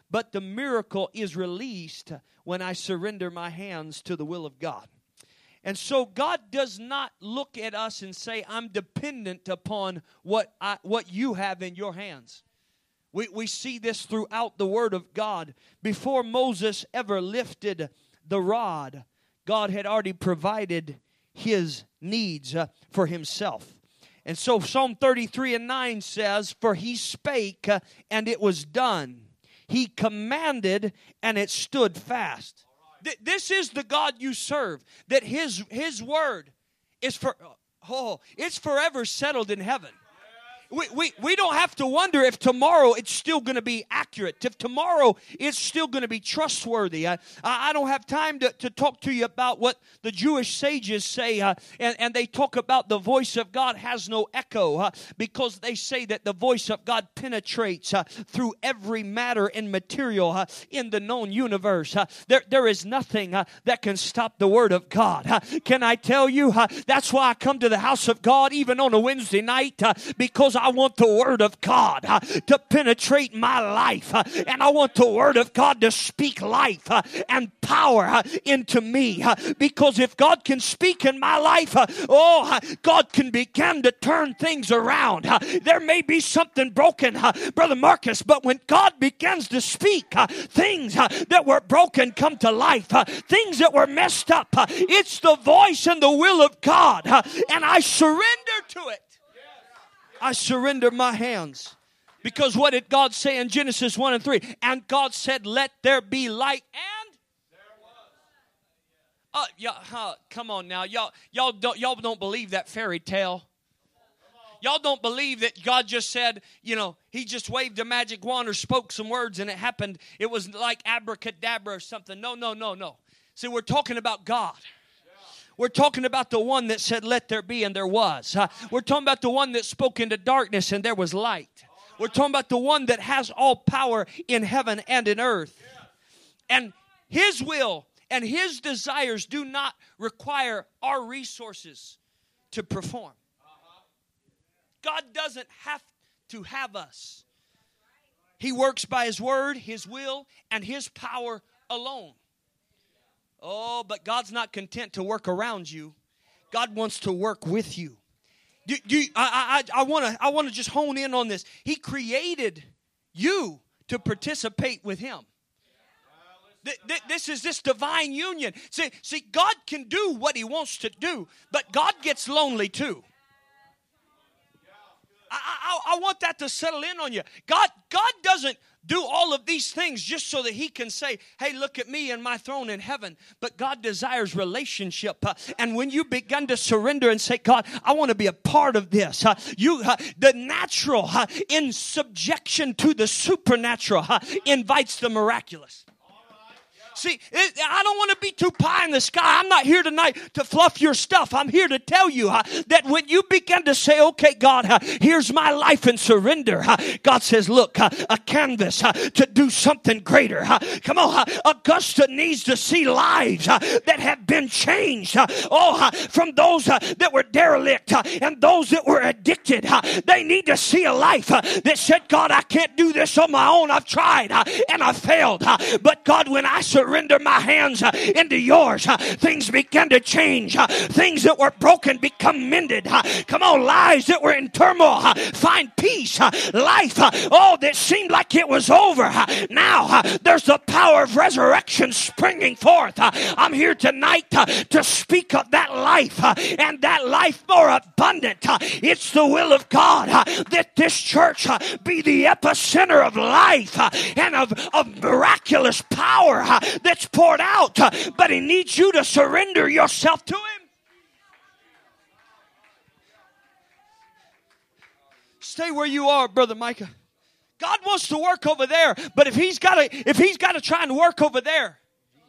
but the miracle is released when I surrender my hands to the will of God. And so God does not look at us and say, I'm dependent upon what you have in your hands. We see this throughout the Word of God. Before Moses ever lifted the rod, God had already provided his needs for himself. And so Psalm 33:9 says, for he spake and it was done. He commanded and it stood fast. This is the God you serve, that his word is it's forever settled in heaven. We don't have to wonder if tomorrow it's still going to be accurate, if tomorrow it's still going to be trustworthy. I don't have time to talk to you about what the Jewish sages say, and they talk about the voice of God has no echo, because they say that the voice of God penetrates through every matter and material in the known universe. There is nothing that can stop the Word of God. Can I tell you, that's why I come to the house of God even on a Wednesday night, because I want the Word of God to penetrate my life, and I want the Word of God to speak life and power into me, because if God can speak in my life, God can begin to turn things around. There may be something broken, Brother Marcus, but when God begins to speak, things that were broken come to life, things that were messed up, it's the voice and the will of God, and I surrender to it. I surrender my hands. Because what did God say in Genesis 1 and 3? And God said, let there be light, and there was. Come on now. Y'all don't believe that fairy tale. Y'all don't believe that God just said, he just waved a magic wand or spoke some words and it happened. It was like abracadabra or something. No. See, we're talking about God. We're talking about the one that said, let there be, and there was. We're talking about the one that spoke into darkness, and there was light. We're talking about the one that has all power in heaven and in earth. And his will and his desires do not require our resources to perform. God doesn't have to have us. He works by his word, his will, and his power alone. Oh, but God's not content to work around you. God wants to work with you. I want to just hone in on this. He created you to participate with him. This is this divine union. See, God can do what he wants to do, but God gets lonely too. I want that to settle in on you. God doesn't do all of these things just so that he can say, hey, look at me and my throne in heaven. But God desires relationship. And when you begin to surrender and say, God, I want to be a part of this. The natural in subjection to the supernatural invites the miraculous. See, I don't want to be too pie in the sky. I'm not here tonight to fluff your stuff. I'm here to tell you that when you begin to say, okay, God, here's my life and surrender. God says, look, a canvas to do something greater. Come on, Augusta needs to see lives that have been changed. From those that were derelict and those that were addicted. They need to see a life that said, God, I can't do this on my own. I've tried and I've failed. But God, when I surrender my hands into yours, things begin to change. Things that were broken become mended. Come on, lives that were in turmoil find peace. Life, that seemed like it was over. Now there's the power of resurrection springing forth. I'm here tonight to speak of that life and that life more abundant. It's the will of God that this church be the epicenter of life and of miraculous power that's poured out, but he needs you to surrender yourself to him. Stay where you are, Brother Micah. God wants to work over there, but if he's got to try and work over there,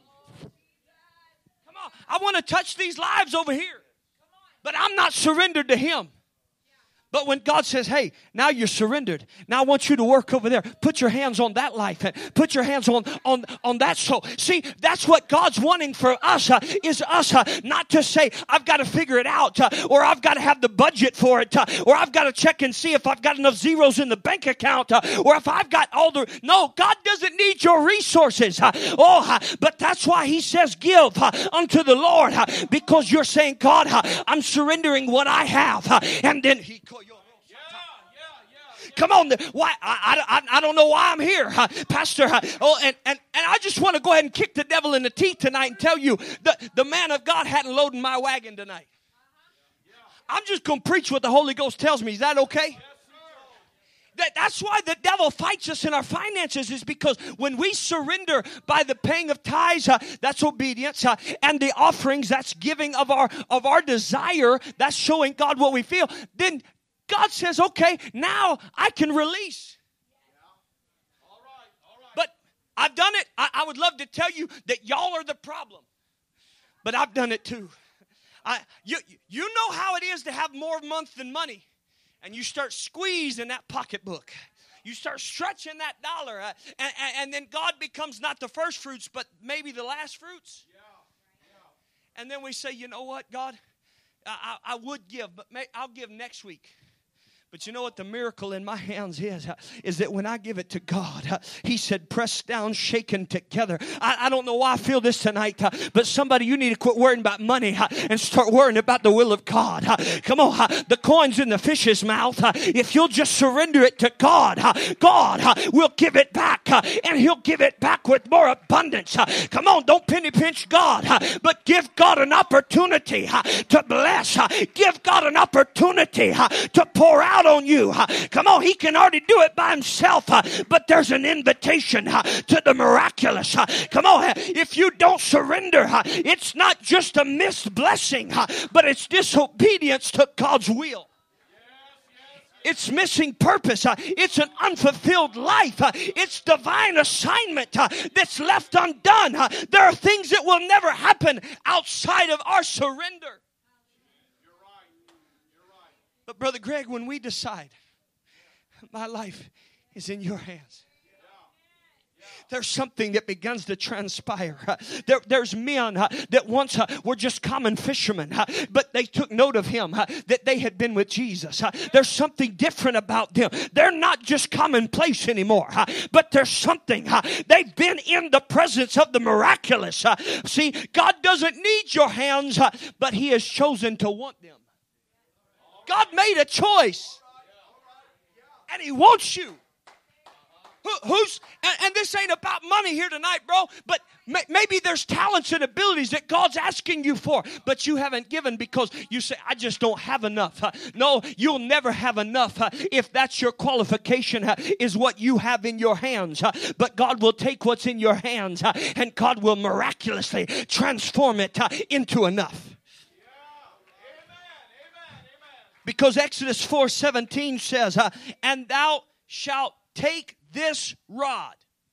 come on, I want to touch these lives over here, but I'm not surrendered to him. But when God says, hey, now you're surrendered. Now I want you to work over there. Put your hands on that life. Put your hands on that soul. See, that's what God's wanting for us, is us not to say, I've got to figure it out, or I've got to have the budget for it, or I've got to check and see if I've got enough zeros in the bank account, or if I've got all the... No, God doesn't need your resources. But that's why He says, give unto the Lord, because you're saying, God, I'm surrendering what I have. And then He... Come on, why? I don't know why I'm here, Pastor. And I just want to go ahead and kick the devil in the teeth tonight and tell you the man of God hadn't loaded my wagon tonight. I'm just going to preach what the Holy Ghost tells me. Is that okay? That's why the devil fights us in our finances, is because when we surrender by the paying of tithes, that's obedience, and the offerings, that's giving of our desire, that's showing God what we feel, then God says, okay, now I can release. All right. But I've done it. I would love to tell you that y'all are the problem. But I've done it too. You know how it is to have more month than money. And you start squeezing that pocketbook. You start stretching that dollar. And then God becomes not the first fruits, but maybe the last fruits. And then we say, you know what, God? I would give, but I'll give next week. But you know what the miracle in my hands is that when I give it to God, He said, pressed down, shaken together. I don't know why I feel this tonight, but somebody, you need to quit worrying about money and start worrying about the will of God. Come on, the coin's in the fish's mouth. If you'll just surrender it to God, God will give it back, and He'll give it back with more abundance. Come on, don't penny pinch God, but give God an opportunity to bless. Give God an opportunity to pour out on you. Come on, He can already do it by Himself, but there's an invitation to the miraculous. Come on, if you don't surrender, it's not just a missed blessing, but it's disobedience to God's will. It's missing purpose. It's an unfulfilled life. It's divine assignment that's left undone. There are things that will never happen outside of our surrender. But Brother Greg, when we decide, my life is in your hands, there's something that begins to transpire. There's men that once were just common fishermen, but they took note of Him, that they had been with Jesus. There's something different about them. They're not just commonplace anymore, but there's something. They've been in the presence of the miraculous. See, God doesn't need your hands, but He has chosen to want them. God made a choice, and He wants you. And this ain't about money here tonight, bro, but maybe there's talents and abilities that God's asking you for, but you haven't given because you say, I just don't have enough. No, you'll never have enough if that's your qualification, is what you have in your hands. But God will take what's in your hands, and God will miraculously transform it into enough. Because Exodus 4:17 says, and thou shalt take this rod.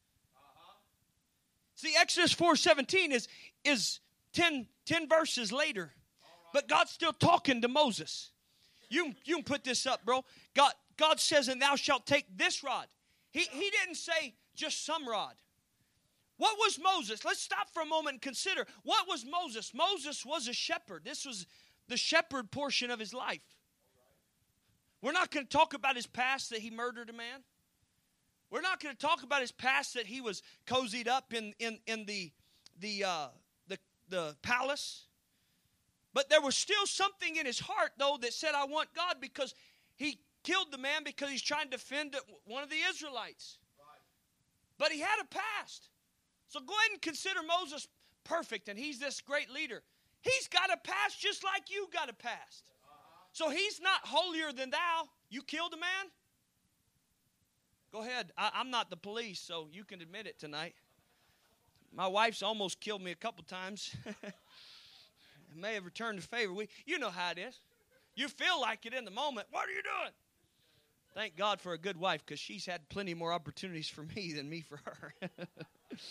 See, Exodus 4:17 is 10 verses later. But God's still talking to Moses. You can put this up, bro. God says, and thou shalt take this rod. He didn't say just some rod. What was Moses? Let's stop for a moment and consider. What was Moses? Moses was a shepherd. This was the shepherd portion of his life. We're not going to talk about his past that he murdered a man. We're not going to talk about his past that he was cozied up in the palace. But there was still something in his heart, though, that said, I want God, because he killed the man because he's trying to defend one of the Israelites. Right. But he had a past. So go ahead and consider Moses perfect, and he's this great leader. He's got a past just like you got a past. So he's not holier than thou. You killed a man? Go ahead. I'm not the police, so you can admit it tonight. My wife's almost killed me a couple times. It may have returned the favor. You know how it is. You feel like it in the moment. What are you doing? Thank God for a good wife, because she's had plenty more opportunities for me than me for her.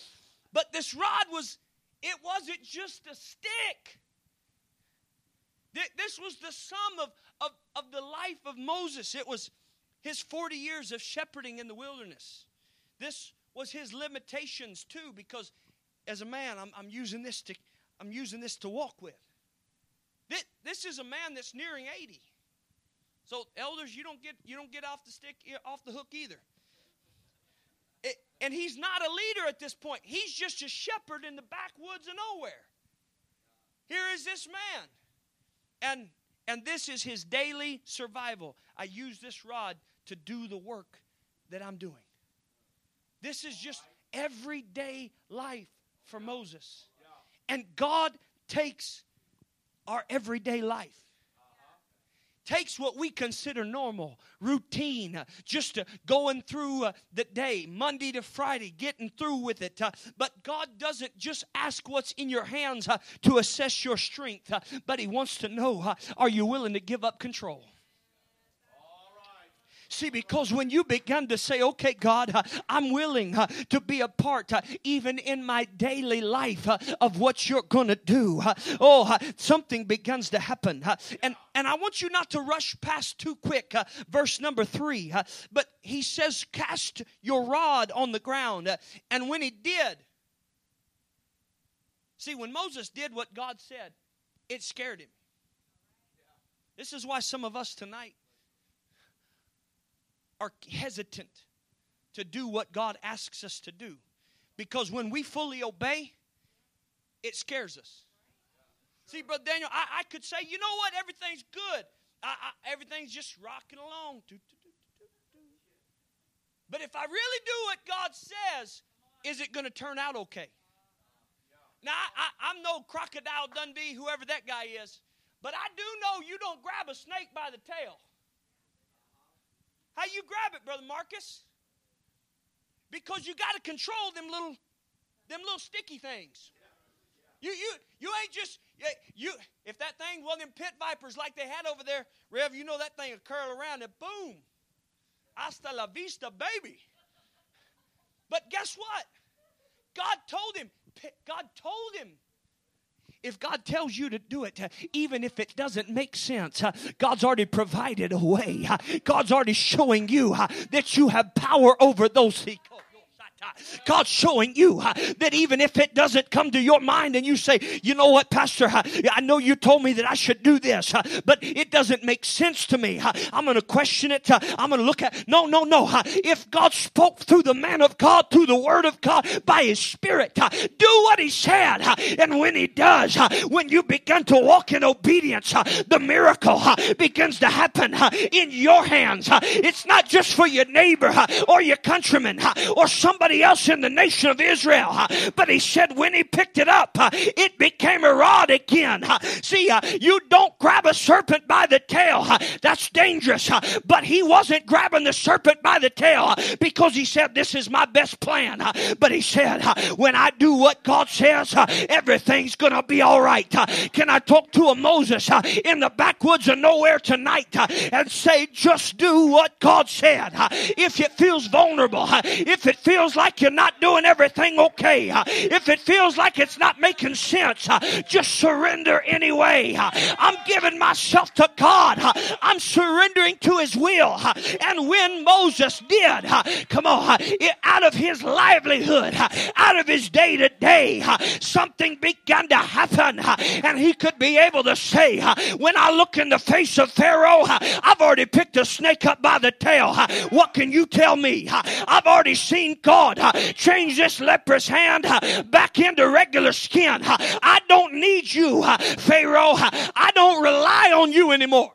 But this rod wasn't just a stick. This was the sum of the life of Moses. It was his 40 years of shepherding in the wilderness. This was his limitations too, because as a man, I'm using this to walk with. This is a man that's nearing 80. So elders, you don't get off the hook either. And he's not a leader at this point. He's just a shepherd in the backwoods of nowhere. Here is this man. And this is his daily survival. I use this rod to do the work that I'm doing. This is just everyday life for Moses. And God takes our everyday life. Takes what we consider normal, routine, just going through the day, Monday to Friday, getting through with it. But God doesn't just ask what's in your hands to assess your strength, but He wants to know, are you willing to give up control? See, because when you begin to say, okay, God, I'm willing to be a part, even in my daily life, of what you're going to do, something begins to happen. And I want you not to rush past too quick verse number 3. But he says, cast your rod on the ground. And when he did, see, when Moses did what God said, it scared him. This is why some of us tonight are hesitant to do what God asks us to do. Because when we fully obey, it scares us. See, Brother Daniel, I could say, you know what, everything's good. Everything's just rocking along. But if I really do what God says, is it going to turn out okay? Now, I'm no Crocodile Dundee, whoever that guy is. But I do know you don't grab a snake by the tail. How you grab it, Brother Marcus? Because you got to control them little sticky things. You ain't just if that thing one of them pit vipers like they had over there, Rev, you know that thing will curl around and boom. Hasta la vista, baby. But guess what? God told him. If God tells you to do it, even if it doesn't make sense, God's already provided a way. God's already showing you that you have power over those things. God's showing you that even if it doesn't come to your mind and you say, you know what, Pastor, I know you told me that I should do this, but it doesn't make sense to me. I'm going to question it. I'm going to look at, no. If God spoke through the man of God, through the word of God, by His Spirit, do what He said. And when He does, when you begin to walk in obedience, the miracle begins to happen in your hands. It's not just for your neighbor or your countryman or somebody else in the nation of Israel. But he said when he picked it up, it became a rod again. See, you don't grab a serpent by the tail. That's dangerous. But he wasn't grabbing the serpent by the tail because he said, this is my best plan. But he said, when I do what God says, everything's going to be all right. Can I talk to a Moses in the backwoods of nowhere tonight and say, just do what God said. If it feels vulnerable, if it feels like you're not doing everything okay, if it feels like it's not making sense, just surrender anyway. I'm giving myself to God. I'm surrendering to His will. And when Moses did, come on, out of his livelihood, out of his day-to-day, something began to happen. And he could be able to say, when I look in the face of Pharaoh, I've already picked a snake up by the tail. What can you tell me? I've already seen God change this leprous hand back into regular skin. I don't need you, Pharaoh. I don't rely on you anymore.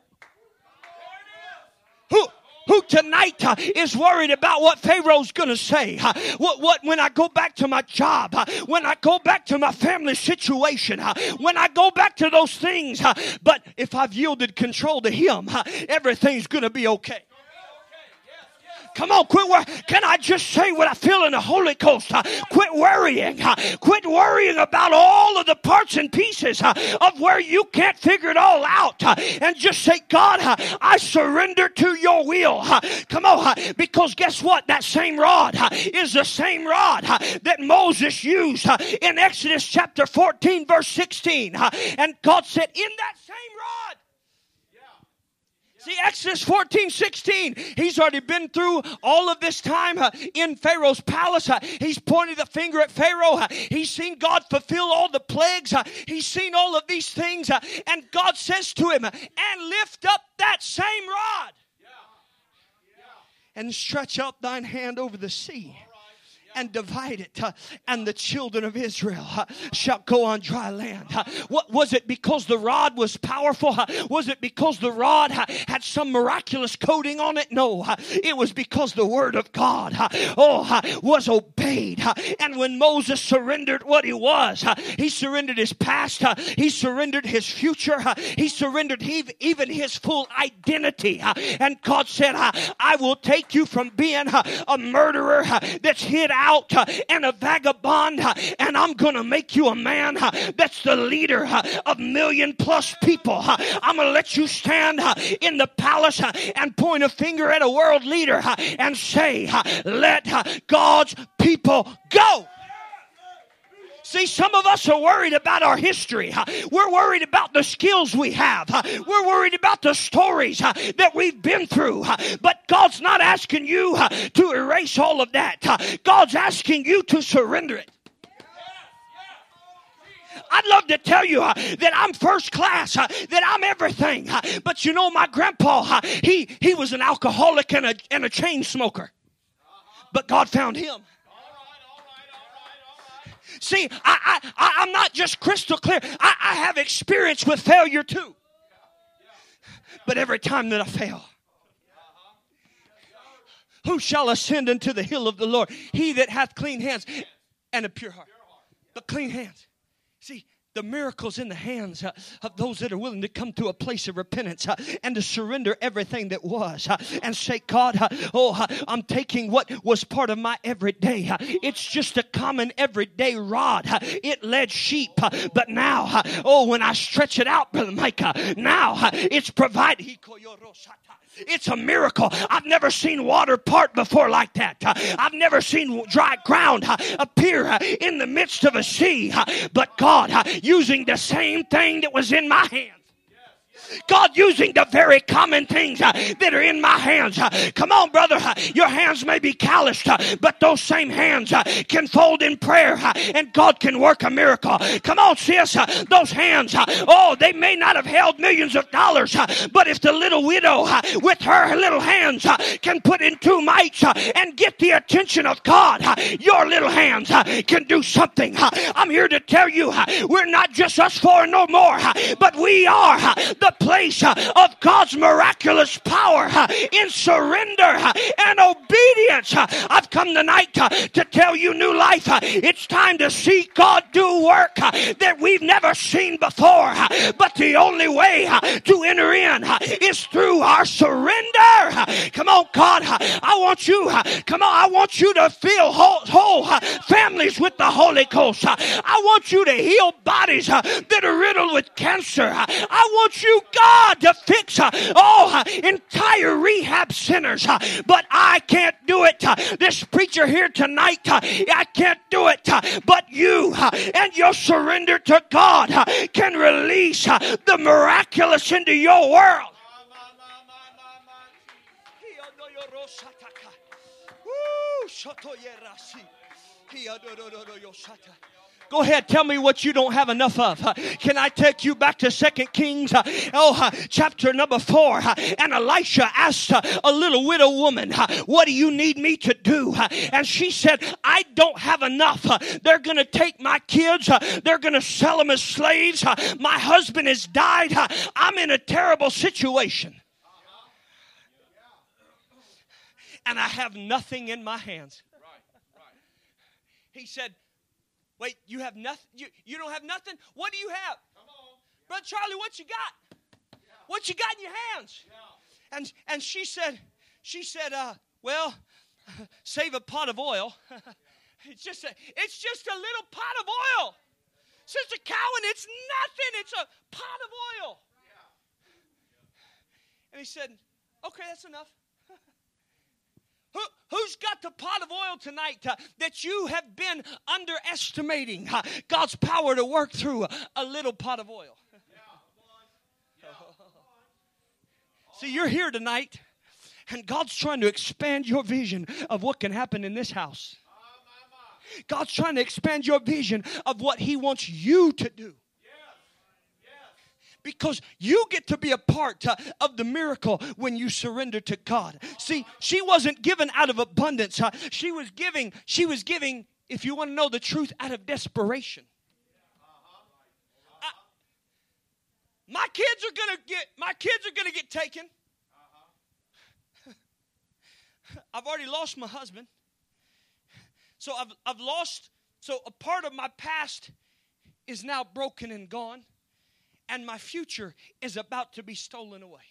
Who tonight is worried about what Pharaoh's going to say? What when I go back to my job, when I go back to my family situation, when I go back to those things, but if I've yielded control to Him, everything's going to be okay. Come on, quit worrying. Can I just say what I feel in the Holy Ghost? Quit worrying. Quit worrying about all of the parts and pieces of where you can't figure it all out. And just say, God, I surrender to your will. Come on, because guess what? That same rod is the same rod that Moses used in Exodus chapter 14, verse 16. And God said, in that same rod, See, Exodus 14:16, he's already been through all of this time in Pharaoh's palace. He's pointed the finger at Pharaoh. He's seen God fulfill all the plagues. He's seen all of these things. And God says to him, and lift up that same rod. And stretch out thine hand over the sea. And divide it, and the children of Israel shall go on dry land. What was it? Because the rod was powerful? Was it because the rod had some miraculous coating on it? No, it was because the word of God was obeyed. And when Moses surrendered what he was, he surrendered his past, he surrendered his future, he surrendered even his full identity. And God said, I will take you from being a murderer that's hid out and a vagabond, and I'm going to make you a man that's the leader of million-plus people. I'm going to let you stand in the palace and point a finger at a world leader and say, let God's people go. See, some of us are worried about our history. We're worried about the skills we have. We're worried about the stories that we've been through. But God's not asking you to erase all of that. God's asking you to surrender it. I'd love to tell you that I'm first class, that I'm everything. But you know, my grandpa, he was an alcoholic and a chain smoker. But God found him. See, I'm not just crystal clear. I have experience with failure too. But every time that I fail, who shall ascend into the hill of the Lord? He that hath clean hands and a pure heart. But clean hands. See, the miracle's in the hands of those that are willing to come to a place of repentance and to surrender everything that was and say, God, I'm taking what was part of my everyday. It's just a common everyday rod. It led sheep. But now, when I stretch it out, Brother Micah, now it's provided. It's a miracle. I've never seen water part before like that. I've never seen dry ground appear in the midst of a sea. But God, using the same thing that was in my hand. God using the very common things that are in my hands. Come on, brother. Your hands may be calloused, but those same hands can fold in prayer, and God can work a miracle. Come on, sis. Those hands, they may not have held millions of dollars, but if the little widow with her little hands can put in 2 mites and get the attention of God, your little hands can do something. I'm here to tell you, we're not just us four no more, but we are the place of God's miraculous power in surrender and obedience. I've come tonight to tell you, New Life, it's time to see God do work that we've never seen before. But the only way to enter in is through our surrender. Come on, God, I want you to fill whole families with the Holy Ghost. I want you to heal bodies that are riddled with cancer. I want you, God, to fix entire rehab centers. But I can't do it. This preacher here tonight, I can't do it. But you and your surrender to God can release the miraculous into your world. Go ahead, tell me what you don't have enough of. Can I take you back to 2 Kings, chapter number 4? And Elisha asked a little widow woman, what do you need me to do? And she said, I don't have enough. They're going to take my kids. They're going to sell them as slaves. My husband has died. I'm in a terrible situation. And I have nothing in my hands. He said, wait, you have nothing? You don't have nothing? What do you have? Come on. Brother Charlie, what you got? Yeah. What you got in your hands? Yeah. And she said, well, save a pot of oil. It's just a little pot of oil. Sister Cowan, it's nothing. It's a pot of oil. Yeah. And he said, okay, that's enough. Who's got the pot of oil tonight that you have been underestimating God's power to work through a little pot of oil? See, you're here tonight, and God's trying to expand your vision of what can happen in this house. God's trying to expand your vision of what He wants you to do. Because you get to be a part of the miracle when you surrender to God. See, she wasn't given out of abundance. She was giving, if you want to know the truth, out of desperation. My kids are gonna get taken. I've already lost my husband. So I've lost, so a part of my past is now broken and gone. And my future is about to be stolen away.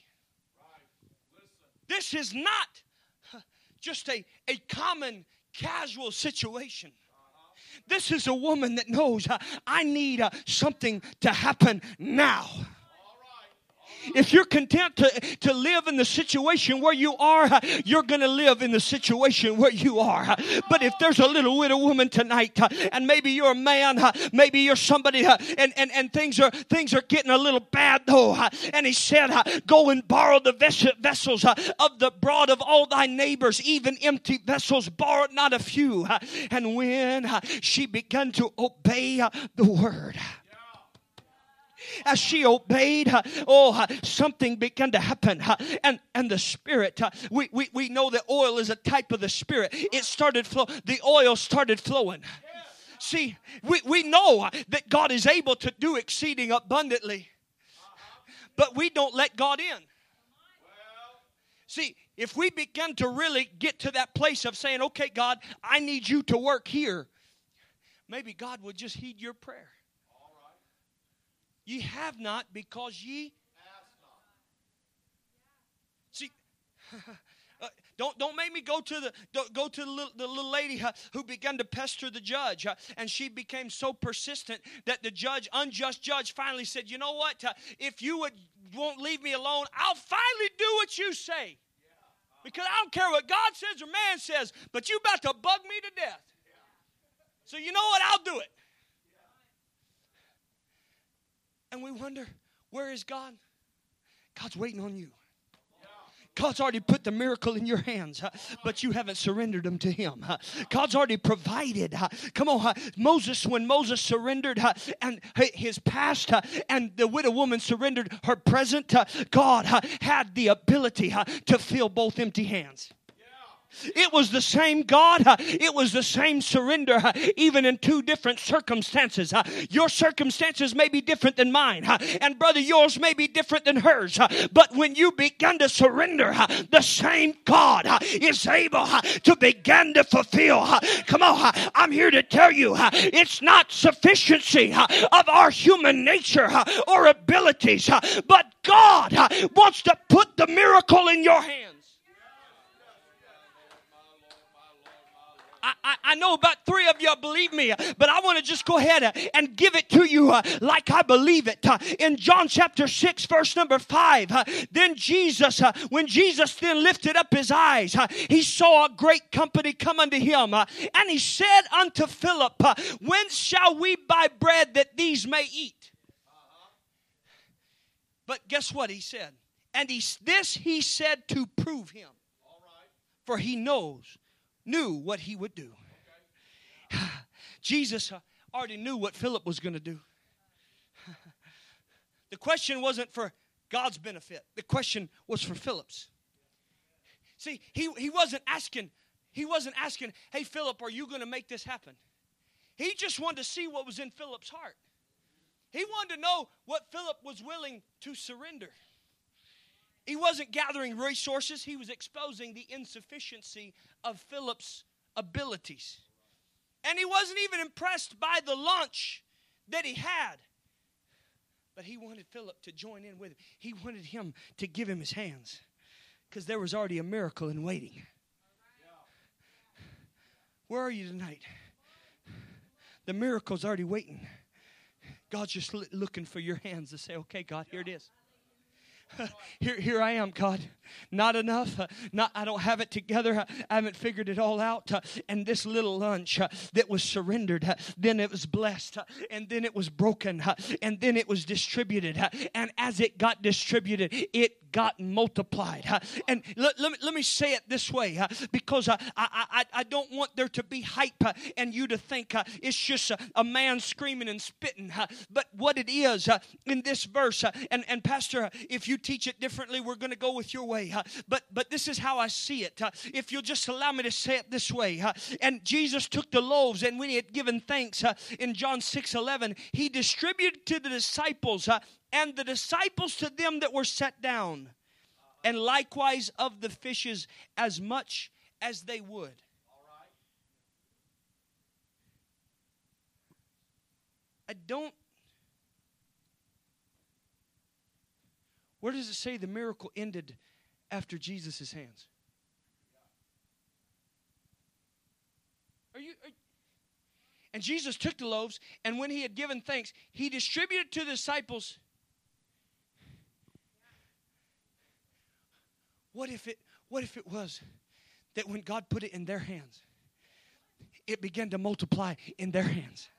This is not just a common, casual situation. This is a woman that knows I need something to happen now. If you're content to live in the situation where you are, you're going to live in the situation where you are. But if there's a little widow woman tonight, and maybe you're a man, maybe you're somebody, and things are getting a little bad though, and he said, go and borrow the vessels of the broad of all thy neighbors, even empty vessels, borrow not a few. And when she began to obey the word, as she obeyed, something began to happen. And the Spirit, we know that oil is a type of the Spirit. It started flow. The oil started flowing. See, we know that God is able to do exceeding abundantly, but we don't let God in. See, if we begin to really get to that place of saying, okay, God, I need you to work here, maybe God would just heed your prayer. Ye have not because ye ask not. See, don't make me go to the little lady who began to pester the judge, and she became so persistent that the unjust judge, finally said, "You know what? If you won't leave me alone, I'll finally do what you say, because I don't care what God says or man says, but you about to bug me to death. So you know what? I'll do it." And we wonder, where is God? God's waiting on you. God's already put the miracle in your hands, but you haven't surrendered them to Him. God's already provided. Come on, Moses, when Moses surrendered and his past, and the widow woman surrendered her present, God had the ability to fill both empty hands. It was the same God. It was the same surrender, even in two different circumstances. Your circumstances may be different than mine, and brother, yours may be different than hers. But when you begin to surrender, the same God is able to begin to fulfill. Come on, I'm here to tell you, it's not sufficiency of our human nature or abilities, but God wants to put the miracle in your hands. I know about 3 of you believe me, but I want to just go ahead and give it to you like I believe it. In John chapter 6, verse number 5, then Jesus, when Jesus then lifted up his eyes, he saw a great company come unto him, and he said unto Philip, whence shall we buy bread that these may eat? But guess what he said? And this he said to prove him, for he knew what he would do. Jesus already knew what Philip was going to do. The question wasn't for God's benefit. The question was for Philip's. See, he wasn't asking, hey, Philip, are you going to make this happen? He just wanted to see what was in Philip's heart. He wanted to know what Philip was willing to surrender. He wasn't gathering resources. He was exposing the insufficiency of Philip's abilities. And he wasn't even impressed by the lunch that he had. But he wanted Philip to join in with him. He wanted him to give him his hands, because there was already a miracle in waiting. Where are you tonight? The miracle's already waiting. God's just looking for your hands to say, okay, God, here it is. Here I am, God. Not enough. I don't have it together. I haven't figured it all out. And this little lunch that was surrendered, then it was blessed, and then it was broken, and then it was distributed. And as it got distributed, it got multiplied. And let me say it this way, because I don't want there to be hype and you to think it's just a man screaming and spitting. But what it is in this verse, and Pastor, if you teach it differently, we're going to go with your way. But this is how I see it. If you'll just allow me to say it this way. And Jesus took the loaves, and when he had given thanks in John 6:11, he distributed to the disciples, and the disciples to them that were set down, and likewise of the fishes as much as they would. Where does it say the miracle ended after Jesus' hands? And Jesus took the loaves, and when he had given thanks, he distributed to the disciples. What if it was that when God put it in their hands, it began to multiply in their hands?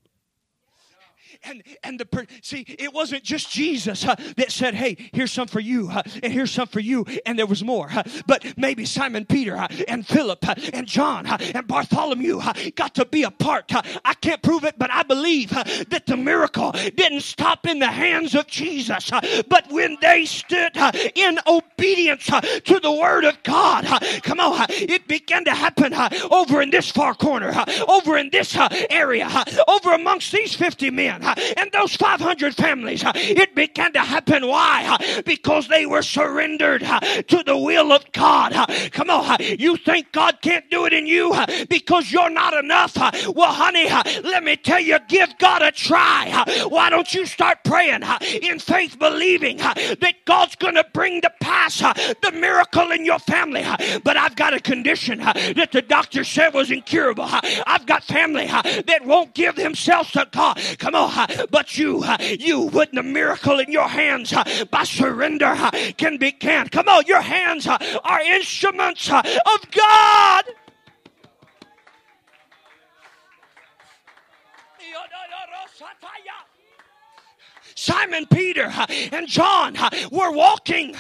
See, it wasn't just Jesus that said, hey, here's some for you, and here's some for you, and there was more. But maybe Simon Peter and Philip and John and Bartholomew got to be a part. I can't prove it, but I believe that the miracle didn't stop in the hands of Jesus. But when they stood in obedience to the word of God, come on, it began to happen over in this far corner, over in this area, over amongst these 50 men. And those 500 families, it began to happen. Why? Because they were surrendered to the will of God. Come on, you think God can't do it in you because you're not enough? Well, honey, let me tell you, give God a try. Why don't you start praying in faith, believing that God's going to bring to pass the miracle in your family? But I've got a condition that the doctor said was incurable. I've got family that won't give themselves to God. Come on, but you with the miracle in your hands by surrender can begin. Come on, your hands are instruments of God. Simon Peter and John were walking.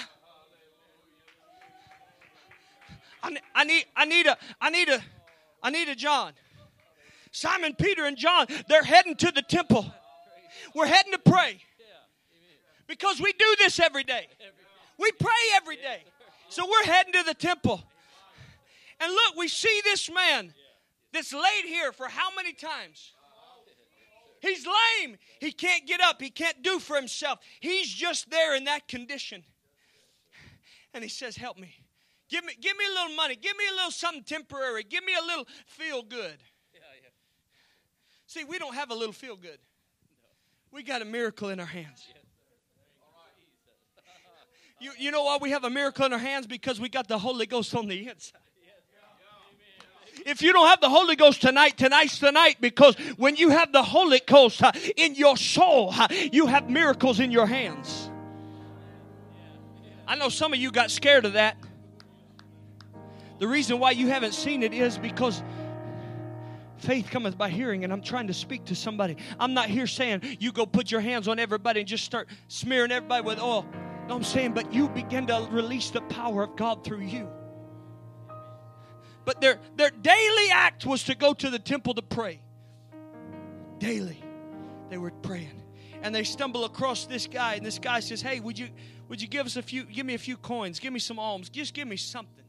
I need a John. Simon Peter and John, they're heading to the temple. We're heading to pray. Because we do this every day. We pray every day. So we're heading to the temple. And look, we see this man that's laid here for how many times? He's lame. He can't get up. He can't do for himself. He's just there in that condition. And he says, help me. Give me a little money. Give me a little something temporary. Give me a little feel good. See, we don't have a little feel good. We got a miracle in our hands. You know why we have a miracle in our hands? Because we got the Holy Ghost on the inside. If you don't have the Holy Ghost tonight, tonight's the night. Because when you have the Holy Ghost in your soul, you have miracles in your hands. I know some of you got scared of that. The reason why you haven't seen it is because faith cometh by hearing, and I'm trying to speak to somebody. I'm not here saying you go put your hands on everybody and just start smearing everybody with oil. No, I'm saying, but you begin to release the power of God through you. But their daily act was to go to the temple to pray. Daily, they were praying, and they stumble across this guy, and this guy says, "Hey, would you give me a few coins, give me some alms, just give me something."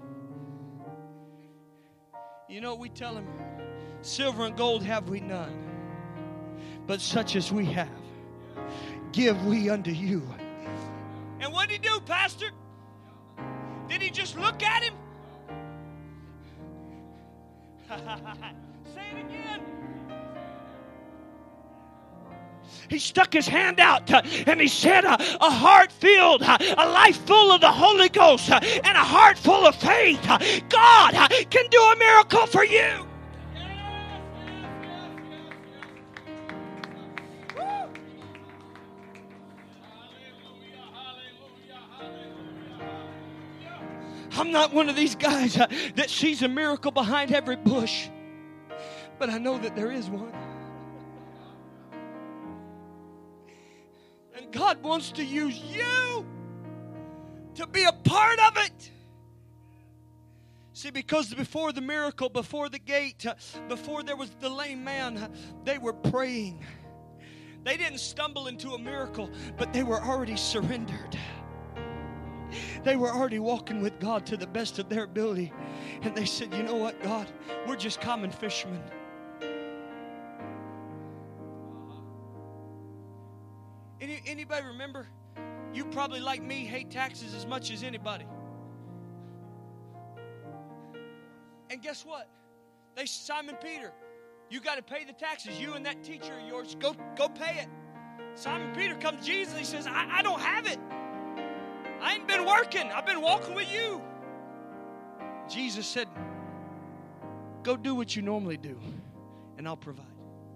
You know what we tell him? Silver and gold have we none, but such as we have, give we unto you. And what did he do, Pastor? Did he just look at him? Say it again. He stuck his hand out and he said, a heart filled, a life full of the Holy Ghost and a heart full of faith, God can do a miracle for you. I'm not one of these guys that sees a miracle behind every bush. But I know that there is one. And God wants to use you to be a part of it. See, because before the miracle, before the gate, before there was the lame man, they were praying. They didn't stumble into a miracle, but they were already surrendered. They were already walking with God to the best of their ability. And they said, you know what, God? We're just common fishermen. Anybody remember? You probably, like me, hate taxes as much as anybody. And guess what? Simon Peter, you got to pay the taxes. You and that teacher of yours, go pay it. Simon Peter comes to Jesus. He says, I don't have it. I ain't been working. I've been walking with you. Jesus said, go do what you normally do, and I'll provide.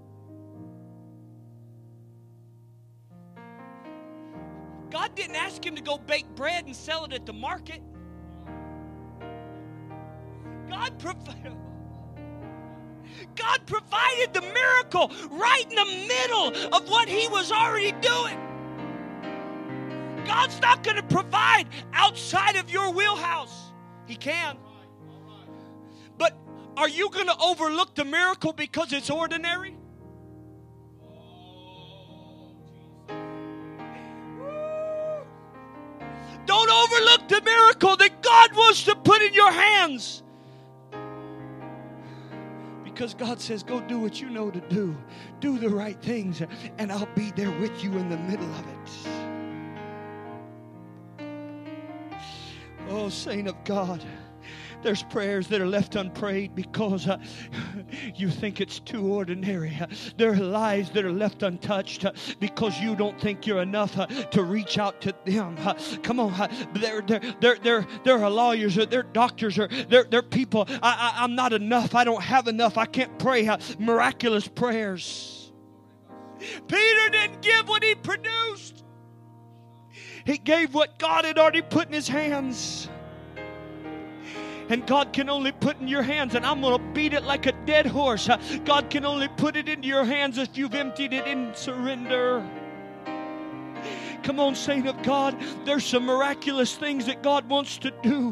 God didn't ask him to go bake bread and sell it at the market. God provided the miracle right in the middle of what he was already doing. God's not going to provide outside of your wheelhouse. He can. But are you going to overlook the miracle because it's ordinary? Don't overlook the miracle that God wants to put in your hands. Because God says, go do what you know to do. Do the right things, and I'll be there with you in the middle of it. Oh, saint of God, there's prayers that are left unprayed because you think it's too ordinary. There are lives that are left untouched because you don't think you're enough to reach out to them. Come on, there are lawyers, there are doctors, there are people. I'm not enough. I don't have enough. I can't pray miraculous prayers. Peter didn't give what he produced. He gave what God had already put in his hands. And God can only put in your hands, and I'm going to beat it like a dead horse. God can only put it into your hands if you've emptied it in surrender. Come on, saint of God. There's some miraculous things that God wants to do.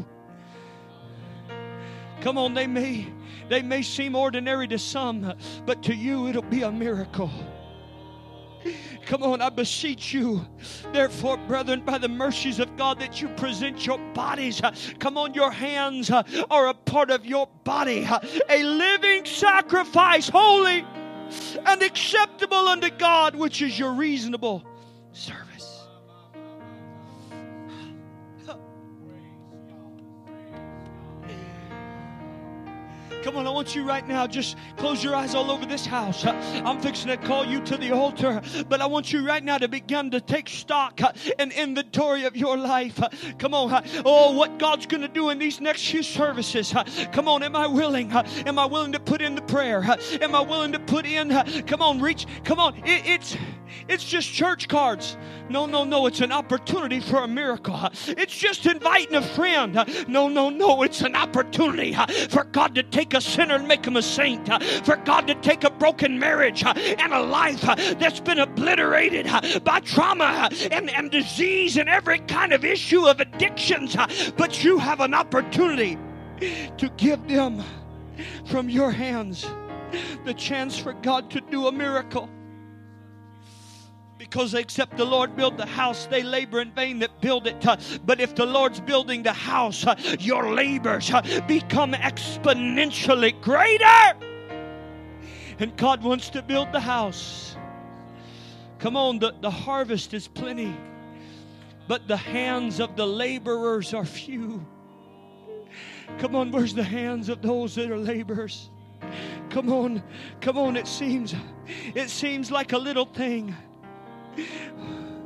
Come on, they may seem ordinary to some, but to you it'll be a miracle. Come on, I beseech you, therefore, brethren, by the mercies of God, that you present your bodies. Come on, your hands are a part of your body, a living sacrifice, holy and acceptable unto God, which is your reasonable service. Come on, I want you right now, just close your eyes all over this house. I'm fixing to call you to the altar, but I want you right now to begin to take stock and inventory of your life. Come on, what God's going to do in these next few services. Come on, am I willing? Am I willing to put in the prayer? Am I willing to put in, come on, reach, come on, it's just church cards. No, it's an opportunity for a miracle. It's just inviting a friend. No, it's an opportunity for God to take a sinner and make him a saint. For God to take a broken marriage and a life that's been obliterated by trauma and disease and every kind of issue of addictions. But you have an opportunity to give them from your hands the chance for God to do a miracle. Because except the Lord build the house, they labor in vain that build it. But if the Lord's building the house, your labors become exponentially greater. And God wants to build the house. Come on, the harvest is plenty, but the hands of the laborers are few. Come on, where's the hands of those that are laborers? Come on, it seems like a little thing.